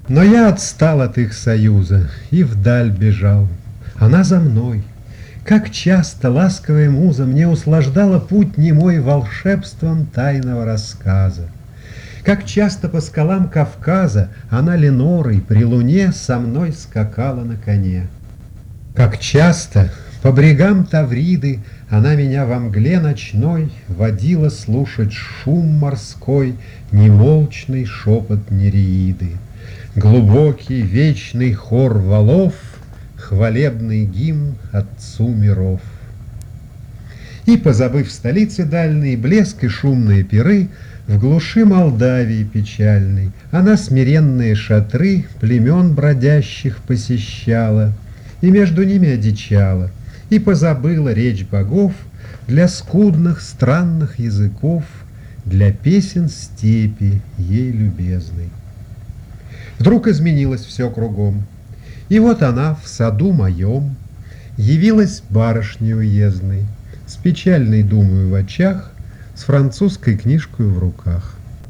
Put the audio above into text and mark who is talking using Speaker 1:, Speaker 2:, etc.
Speaker 1: Но я отстал от их союза и вдаль бежал. Она за мной. Как часто ласковая муза мне услаждала путь немой волшебством тайного рассказа. Как часто по скалам Кавказа она Ленорой при луне со мной скакала на коне. Как часто по брегам Тавриды она меня во мгле ночной водила слушать шум морской, немолчный шепот Нереиды, глубокий вечный хор валов, хвалебный гимн Отцу миров. И, позабыв столицы дальние, блеск и шумные пиры, в глуши Молдавии печальной она смиренные шатры племен бродящих посещала, и между ними одичала, и позабыла речь богов для скудных странных языков, для песен степи ей любезной. Вдруг изменилось все кругом, и вот она в саду моем явилась барышней уездной, с печальной думою в очах, с французской книжкой в руках.